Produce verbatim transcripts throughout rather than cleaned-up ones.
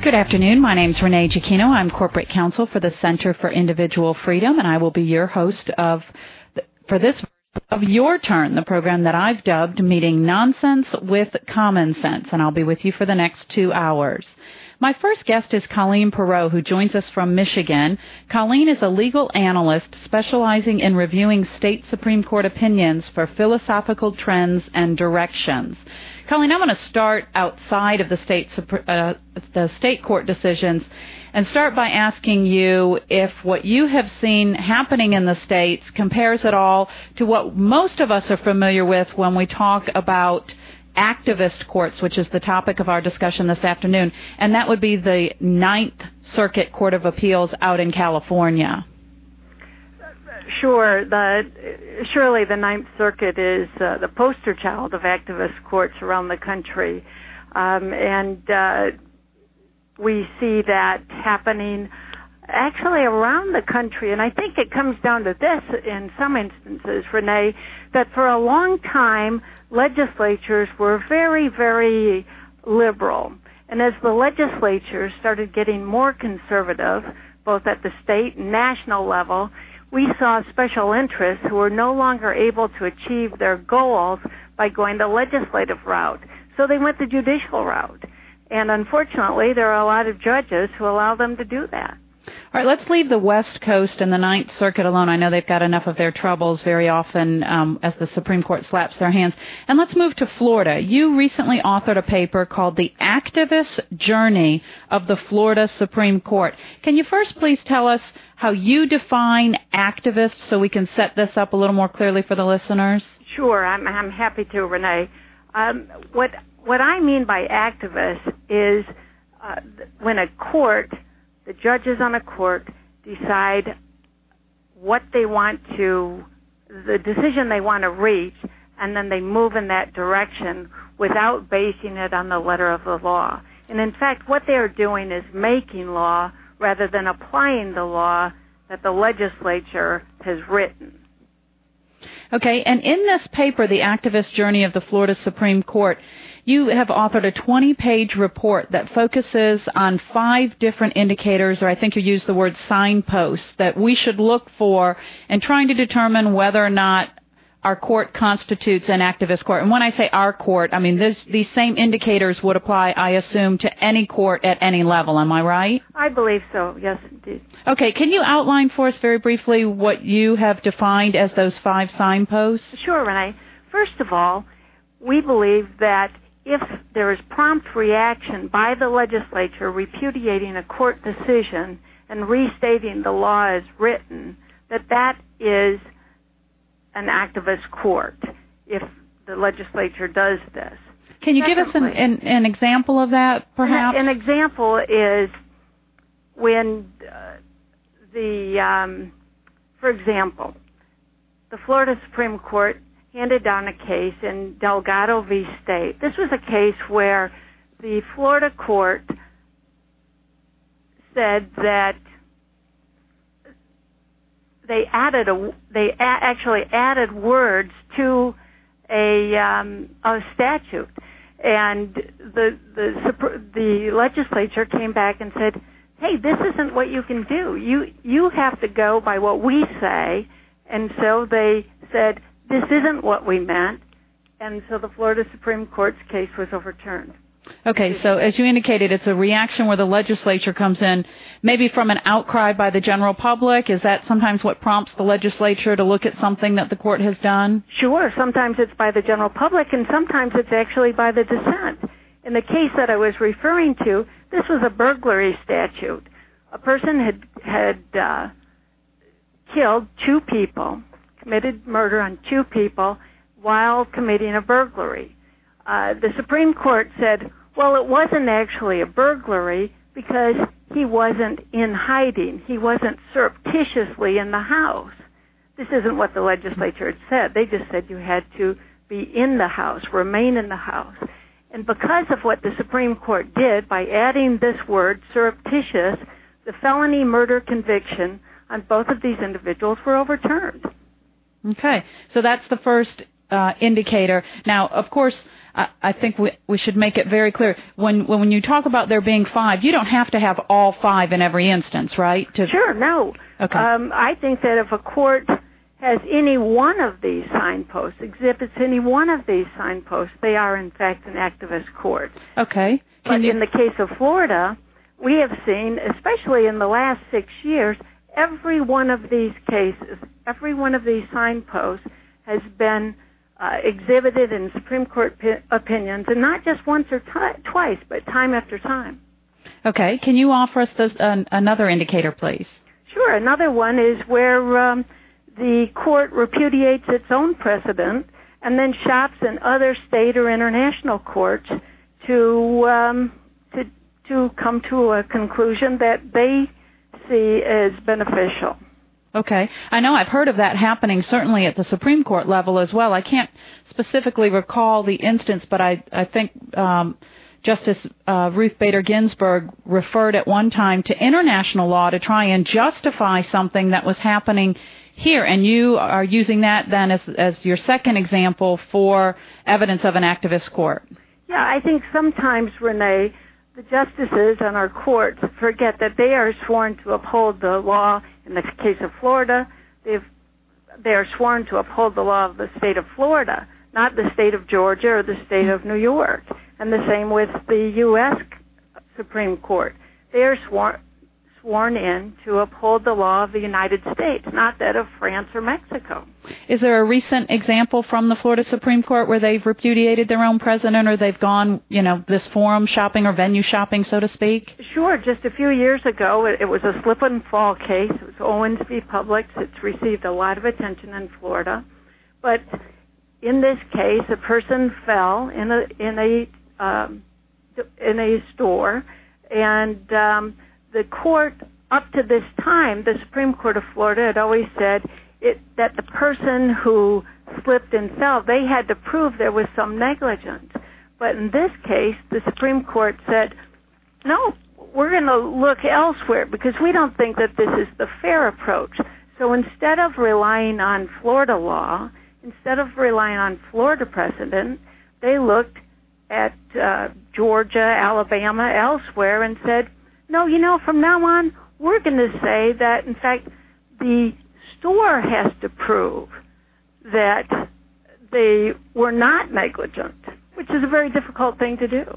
Good afternoon. My name is Renee Giacchino. I'm corporate counsel for the Center for Individual Freedom, and I will be your host of the, for this of Your Turn, the program that I've dubbed Meeting Nonsense with Common Sense, and I'll be with you for the next two hours. My first guest is Colleen Perot, who joins us from Michigan. Colleen is a legal analyst specializing in reviewing state Supreme Court opinions for philosophical trends and directions. Colleen, I'm going to start outside of the state uh, the state court decisions and start by asking you if what you have seen happening in the states compares at all to what most of us are familiar with when we talk about activist courts, which is the topic of our discussion this afternoon, and that would be the Ninth Circuit Court of Appeals out in California. Sure. The, surely the Ninth Circuit is uh, the poster child of activist courts around the country, um, and uh, we see that happening actually around the country, and I think it comes down to this in some instances, Renee, that for a long time legislatures were very, very liberal. And as the legislatures started getting more conservative, both at the state and national level, we saw special interests who were no longer able to achieve their goals by going the legislative route. So they went the judicial route. And unfortunately, there are a lot of judges who allow them to do that. All right, let's leave the West Coast and the Ninth Circuit alone. I know they've got enough of their troubles very often um, as the Supreme Court slaps their hands. And let's move to Florida. You recently authored a paper called The Activist Journey of the Florida Supreme Court. Can you first please tell us how you define activists so we can set this up a little more clearly for the listeners? Sure, I'm, I'm happy to, Renee. Um, what, what I mean by activist is uh, when a court... the judges on a court decide what they want to, the decision they want to reach, and then they move in that direction without basing it on the letter of the law. And in fact, what they are doing is making law rather than applying the law that the legislature has written. Okay, and in this paper, The Activist Journey of the Florida Supreme Court, you have authored a twenty-page report that focuses on five different indicators, or I think you used the word signposts, that we should look for in trying to determine whether or not our court constitutes an activist court. And when I say our court, I mean this, these same indicators would apply, I assume, to any court at any level. Am I right? I believe so, yes, indeed. Okay, can you outline for us very briefly what you have defined as those five signposts? Sure, Renee. First of all, we believe that if there is prompt reaction by the legislature repudiating a court decision and restating the law as written, that that is an activist court if the legislature does this. Can you Secondly, give us an, an, an example of that, perhaps? An, an example is when uh, the, um, for example, the Florida Supreme Court handed down a case in Delgado v. State. This was a case where the Florida court said that they added a they a, actually added words to a um, a statute, and the the the legislature came back and said, "Hey, this isn't what you can do. You you have to go by what we say." And so they said, "This isn't what we meant," and so the Florida Supreme Court's case was overturned. Okay, so as you indicated, it's a reaction where the legislature comes in, maybe from an outcry by the general public. Is that sometimes what prompts the legislature to look at something that the court has done? Sure. Sometimes it's by the general public, and sometimes it's actually by the dissent. In the case that I was referring to, this was a burglary statute. A person had had uh, killed two people, committed murder on two people while committing a burglary. Uh, the Supreme Court said, well, it wasn't actually a burglary because he wasn't in hiding. He wasn't surreptitiously in the house. This isn't what the legislature had said. They just said you had to be in the house, remain in the house. And because of what the Supreme Court did by adding this word, surreptitious, the felony murder conviction on both of these individuals were overturned. Okay, so that's the first uh, indicator. Now, of course, I, I think we, we should make it very clear. When, when you talk about there being five, you don't have to have all five in every instance, right? To, sure, no. Okay. Um, I think that if a court has any one of these signposts, exhibits any one of these signposts, they are, in fact, an activist court. Okay. Can but you... in the case of Florida, we have seen, especially in the last six years, every one of these cases, every one of these signposts has been uh, exhibited in Supreme Court pi- opinions, and not just once or t- twice, but time after time. Okay. Can you offer us this, uh, another indicator, please? Sure. Another one is where um, the court repudiates its own precedent and then shops in other state or international courts to um, to to come to a conclusion that they see as beneficial. Okay. I know I've heard of that happening certainly at the Supreme Court level as well. I can't specifically recall the instance, but I, I think um, Justice uh, Ruth Bader Ginsburg referred at one time to international law to try and justify something that was happening here, and you are using that then as, as your second example for evidence of an activist court. Yeah, I think sometimes, Renee, the justices on our courts forget that they are sworn to uphold the law. In the case of Florida, they've, they are sworn to uphold the law of the state of Florida, not the state of Georgia or the state of New York. And the same with the U S Supreme Court. They are sworn, sworn in to uphold the law of the United States, not that of France or Mexico. Is there a recent example from the Florida Supreme Court where they've repudiated their own president, or they've gone, you know, this forum shopping or venue shopping, so to speak? Sure. Just a few years ago, it, it was a slip and fall case. It was Owens v. Publix. It's received a lot of attention in Florida. But in this case, a person fell in a in a um, in a store, and um, the court, up to this time, the Supreme Court of Florida had always said it, that the person who slipped and fell, they had to prove there was some negligence. But in this case, the Supreme Court said, no, we're going to look elsewhere because we don't think that this is the fair approach. So instead of relying on Florida law, instead of relying on Florida precedent, they looked at uh, Georgia, Alabama, elsewhere, and said, no, you know, from now on, we're going to say that, in fact, the store has to prove that they were not negligent, which is a very difficult thing to do.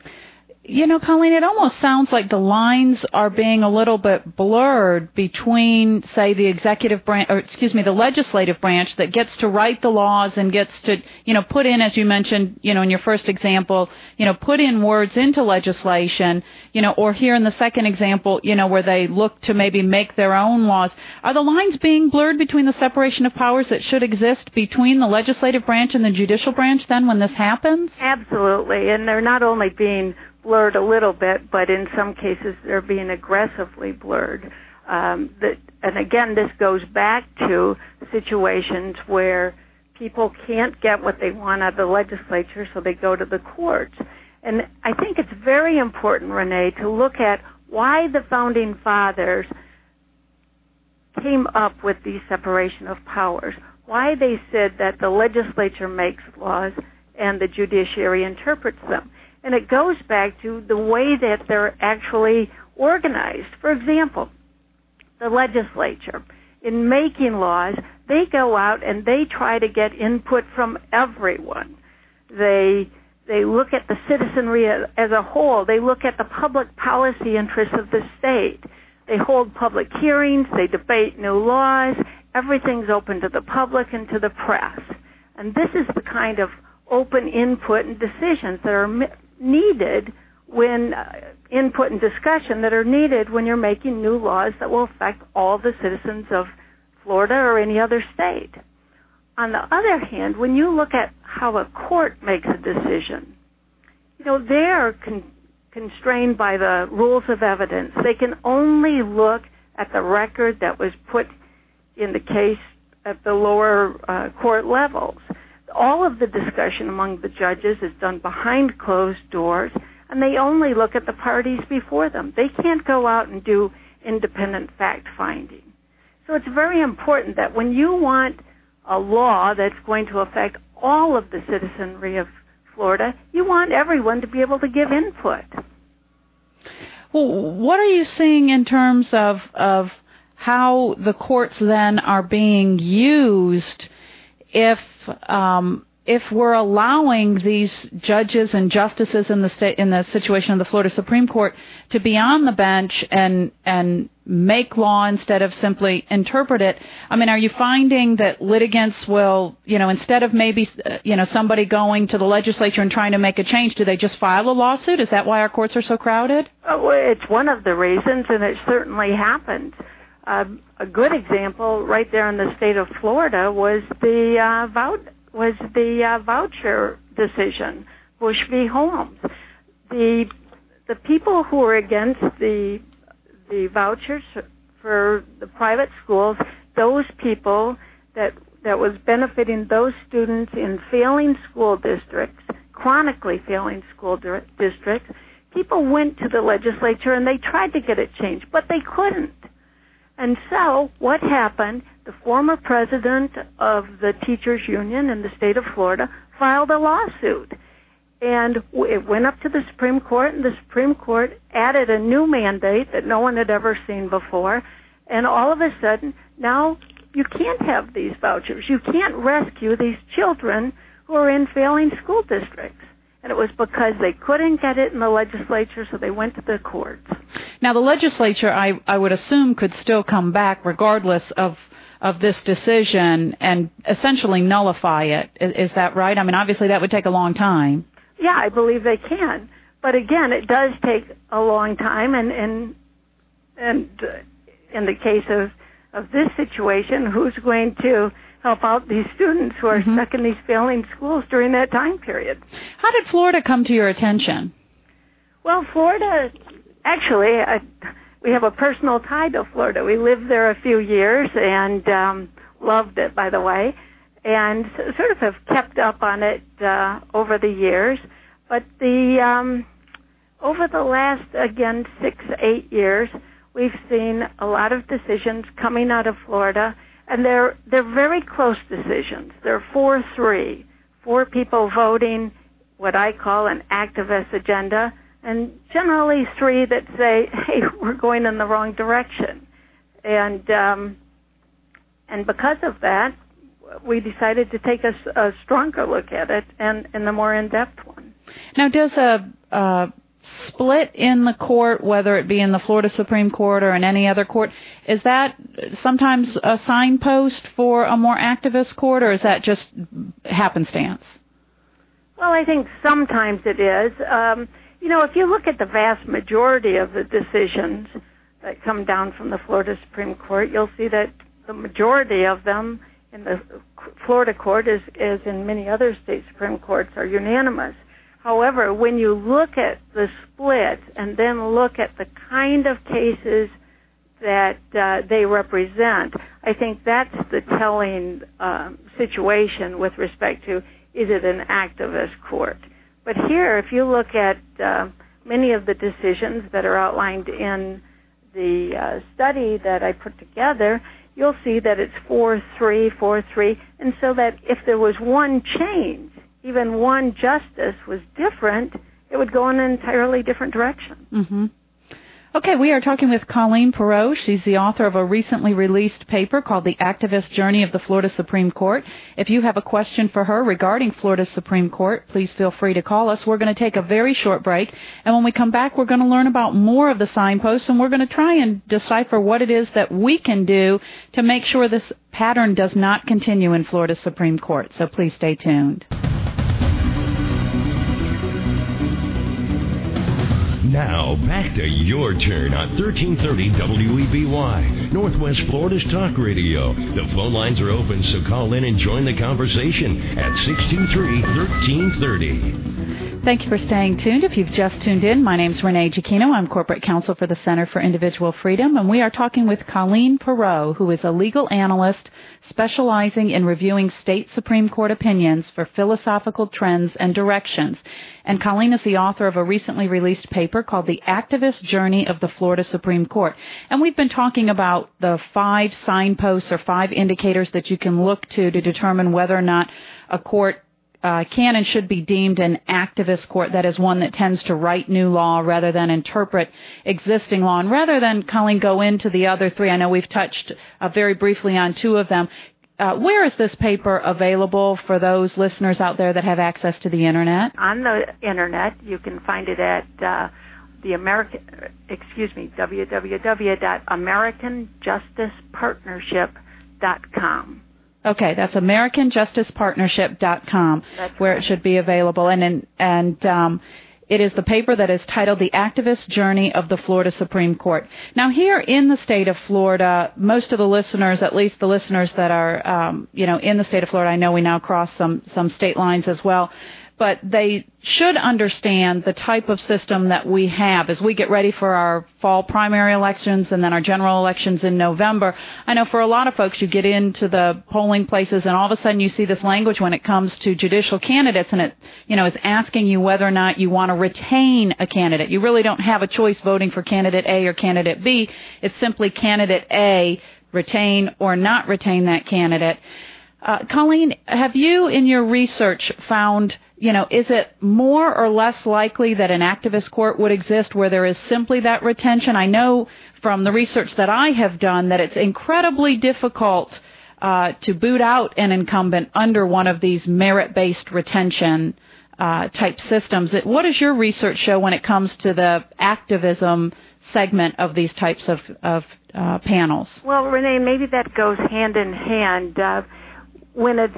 You know, Colleen, it almost sounds like the lines are being a little bit blurred between, say, the executive branch, or excuse me, the legislative branch that gets to write the laws and gets to, you know, put in, as you mentioned, you know, in your first example, you know, put in words into legislation, you know, or here in the second example, you know, where they look to maybe make their own laws. Are the lines being blurred between the separation of powers that should exist between the legislative branch and the judicial branch then when this happens? Absolutely, and they're not only being blurred a little bit, but in some cases they're being aggressively blurred. Um, that, and again, this goes back to situations where people can't get what they want out of the legislature, so they go to the courts. And I think it's very important, Renee, to look at why the Founding Fathers came up with the separation of powers, why they said that the legislature makes laws and the judiciary interprets them. And it goes back to the way that they're actually organized. For example, the legislature, in making laws, they go out and they try to get input from everyone. They they look at the citizenry as a whole. They look at the public policy interests of the state. They hold public hearings. They debate new laws. Everything's open to the public and to the press. And this is the kind of open input and decisions that are needed when uh, input and discussion that are needed when you're making new laws that will affect all the citizens of Florida or any other state. On the other hand, when you look at how a court makes a decision, you know, they are con- constrained by the rules of evidence. They can only look at the record that was put in the case at the lower uh, court levels. All of the discussion among the judges is done behind closed doors, and they only look at the parties before them. They can't go out and do independent fact-finding. So it's very important that when you want a law that's going to affect all of the citizenry of Florida, you want everyone to be able to give input. Well, what are you seeing in terms of of how the courts then are being used if um, if we're allowing these judges and justices in the state in the situation of the Florida Supreme Court to be on the bench and and make law instead of simply interpret it? I mean, are you finding that litigants will, you know, instead of maybe, uh, you know, somebody going to the legislature and trying to make a change, do they just file a lawsuit? Is that why our courts are so crowded? Oh, well, it's one of the reasons, and it certainly happens. Uh, a good example right there in the state of Florida was the uh, vou- was the uh, voucher decision, Bush v. Holmes. The the people who were against the the vouchers for the private schools, those people that that was benefiting those students in failing school districts, chronically failing school di- districts, people went to the legislature and they tried to get it changed, but they couldn't. And so what happened, the former president of the teachers union in the state of Florida filed a lawsuit. And it went up to the Supreme Court, and the Supreme Court added a new mandate that no one had ever seen before. And all of a sudden, now you can't have these vouchers. You can't rescue these children who are in failing school districts. And it was because they couldn't get it in the legislature, so they went to the courts. Now, the legislature, I, I would assume, could still come back regardless of of this decision and essentially nullify it. Is, is that right? I mean, obviously that would take a long time. Yeah, I believe they can. But again, it does take a long time, and and, and in the case of, of this situation, who's going to help out these students who are mm-hmm. stuck in these failing schools during that time period? How did Florida come to your attention? Well, Florida, actually, I, we have a personal tie to Florida. We lived there a few years and um, loved it, by the way, and sort of have kept up on it uh, over the years. But the um, over the last, again, six, eight years, we've seen a lot of decisions coming out of Florida, and they're they're very close decisions. They're four three, four people voting what I call an activist agenda, and generally three that say, hey, we're going in the wrong direction. And um, and because of that, we decided to take a, a stronger look at it and, and the more in-depth one. Now, does a, a split in the court, whether it be in the Florida Supreme Court or in any other court, is that sometimes a signpost for a more activist court, or is that just happenstance? Well, I think sometimes it is. Um, you know, if you look at the vast majority of the decisions that come down from the Florida Supreme Court, you'll see that the majority of them in the Florida court, as, as in many other state Supreme Courts, are unanimous. However, when you look at the split and then look at the kind of cases that uh, they represent, I think that's the telling um, situation with respect to, is it an activist court? But here, if you look at uh, many of the decisions that are outlined in the uh, study that I put together, you'll see that it's four three, four three, and so that if there was one change, even one justice was different, it would go in an entirely different direction. Mm-hmm. Okay, we are talking with Colleen Perot. She's the author of a recently released paper called The Activist Journey of the Florida Supreme Court. If you have a question for her regarding Florida Supreme Court, please feel free to call us. We're going to take a very short break, and when we come back, we're going to learn about more of the signposts, and we're going to try and decipher what it is that we can do to make sure this pattern does not continue in Florida Supreme Court. So please stay tuned. Now, back to your turn on thirteen thirty W E B Y, Northwest Florida's talk radio. The phone lines are open, so call in and join the conversation at six two three, one three three zero. Thank you for staying tuned. If you've just tuned in, my name is Renee Giacchino. I'm corporate counsel for the Center for Individual Freedom, and we are talking with Colleen Perot, who is a legal analyst specializing in reviewing state Supreme Court opinions for philosophical trends and directions. And Colleen is the author of a recently released paper called The Activist Journey of the Florida Supreme Court. And we've been talking about the five signposts or five indicators that you can look to to determine whether or not a court uh, can and should be deemed an activist court, that is one that tends to write new law rather than interpret existing law. And rather than, Colleen, go into the other three, I know we've touched uh, very briefly on two of them. Uh, where is this paper available for those listeners out there that have access to the Internet? On the Internet. You can find it at uh, the American, excuse me, w w w dot american justice partnership dot com. Okay, that's american justice partnership dot com, that's where right. It should be available. And and, and um, it is the paper that is titled The Activist Journey of the Florida Supreme Court. Now, here in the state of Florida, most of the listeners, at least the listeners that are, um, you know, in the state of Florida, I know we now cross some, some state lines as well, but they should understand the type of system that we have as we get ready for our fall primary elections and then our general elections in November. I know for a lot of folks, you get into the polling places and all of a sudden you see this language when it comes to judicial candidates, and it, you know, is asking you whether or not you want to retain a candidate. You really don't have a choice voting for candidate A or candidate B. It's simply candidate A, retain or not retain that candidate. Uh, Colleen, have you in your research found, you know, is it more or less likely that an activist court would exist where there is simply that retention? I know from the research that I have done that it's incredibly difficult uh, to boot out an incumbent under one of these merit-based retention uh, type systems. What does your research show when it comes to the activism segment of these types of, of uh, panels? Well, Renee, maybe that goes hand in hand. Uh, when it's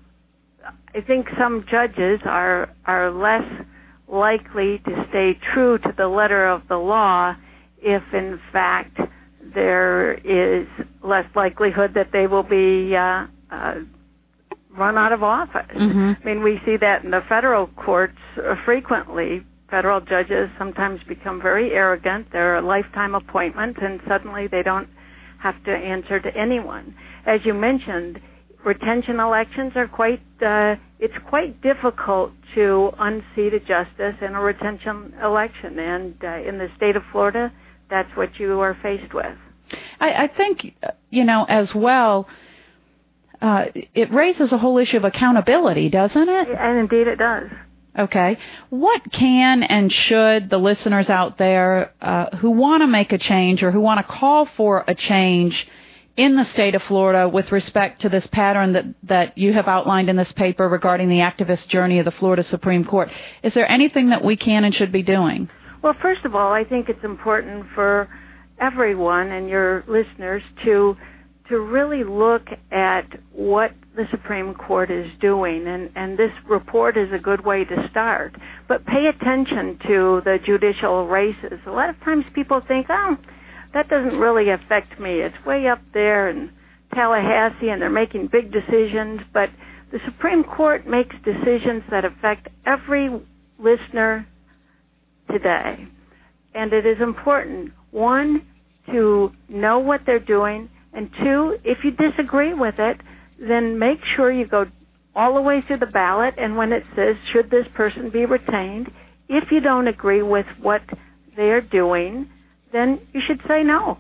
I think some judges are are less likely to stay true to the letter of the law if, in fact, there is less likelihood that they will be uh, uh, run out of office. Mm-hmm. I mean, we see that in the federal courts uh, frequently. Federal judges sometimes become very arrogant. They're a lifetime appointment, and suddenly they don't have to answer to anyone. As you mentioned, retention elections are quite, uh, it's quite difficult to unseat a justice in a retention election. And uh, in the state of Florida, that's what you are faced with. I, I think, you know, as well, uh, it raises a whole issue of accountability, doesn't it? And indeed it does. Okay. What can and should the listeners out there uh, who want to make a change or who want to call for a change in the state of Florida with respect to this pattern that, that you have outlined in this paper regarding the activist journey of the Florida Supreme Court, is there anything that we can and should be doing? Well, first of all, I think it's important for everyone and your listeners to to really look at what the Supreme Court is doing, and, and this report is a good way to start. But pay attention to the judicial races. A lot of times people think, oh, that doesn't really affect me. It's way up there in Tallahassee, and they're making big decisions. But the Supreme Court makes decisions that affect every listener today. And it is important, one, to know what they're doing, and two, if you disagree with it, then make sure you go all the way through the ballot, and when it says, should this person be retained, if you don't agree with what they're doing, then you should say no.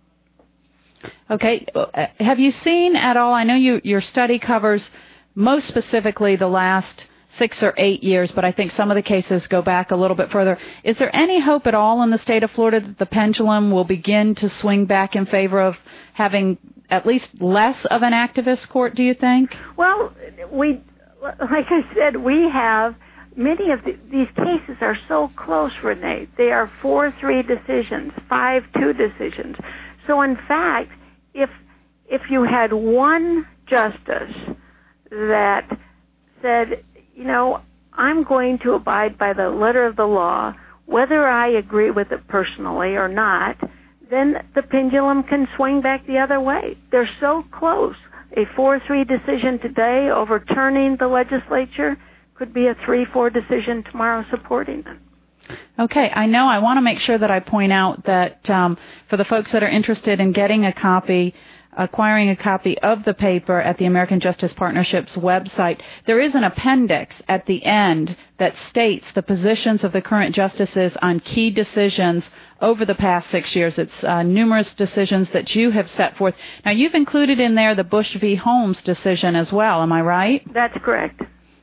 Okay. Have you seen at all, I know you, your study covers most specifically the last six or eight years, but I think some of the cases go back a little bit further. Is there any hope at all in the state of Florida that the pendulum will begin to swing back in favor of having at least less of an activist court, do you think? Well, we, like I said, we have many of the, these cases are so close, Renee. They are four three decisions, five two decisions. So, in fact, if if you had one justice that said, you know, I'm going to abide by the letter of the law, whether I agree with it personally or not, then the pendulum can swing back the other way. They're so close. A four three decision today overturning the legislature could be a three four decision tomorrow supporting them. Okay, I know I want to make sure that I point out that um, for the folks that are interested in getting a copy, acquiring a copy of the paper at the American Justice Partnership's website, there is an appendix at the end that states the positions of the current justices on key decisions over the past six years. It's uh, numerous decisions that you have set forth. Now, you've included in there the Bush v. Holmes decision as well, am I right? That's correct.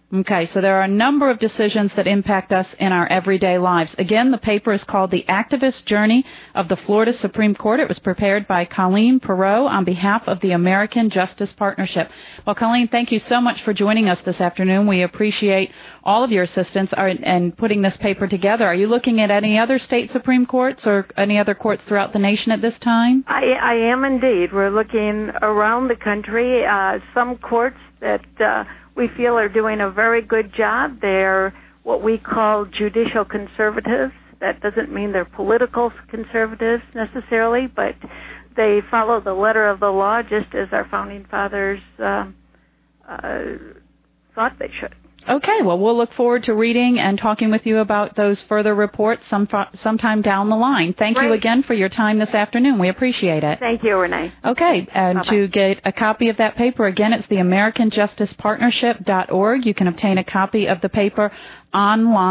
Okay, so there are a number of decisions that impact us in our everyday lives. Again, the paper is called The Activist Journey of the Florida Supreme Court. It was prepared by Colleen Perot on behalf of the American Justice Partnership. Well, Colleen, thank you so much for joining us this afternoon. We appreciate all of your assistance in putting this paper together. Are you looking at any other state Supreme Courts or any other courts throughout the nation at this time? I, I am indeed. We're looking around the country. Uh, some courts that uh, we feel are doing a very good job. They're what we call judicial conservatives. That doesn't mean they're political conservatives necessarily, but they follow the letter of the law just as our founding fathers uh, uh, thought they should. Okay, well, we'll look forward to reading and talking with you about those further reports some, sometime down the line. Thank Great. you again for your time this afternoon. We appreciate it. Thank you, Renee. Okay, and Bye-bye. To get a copy of that paper, again, it's the American Justice Partnership dot org. You can obtain a copy of the paper online.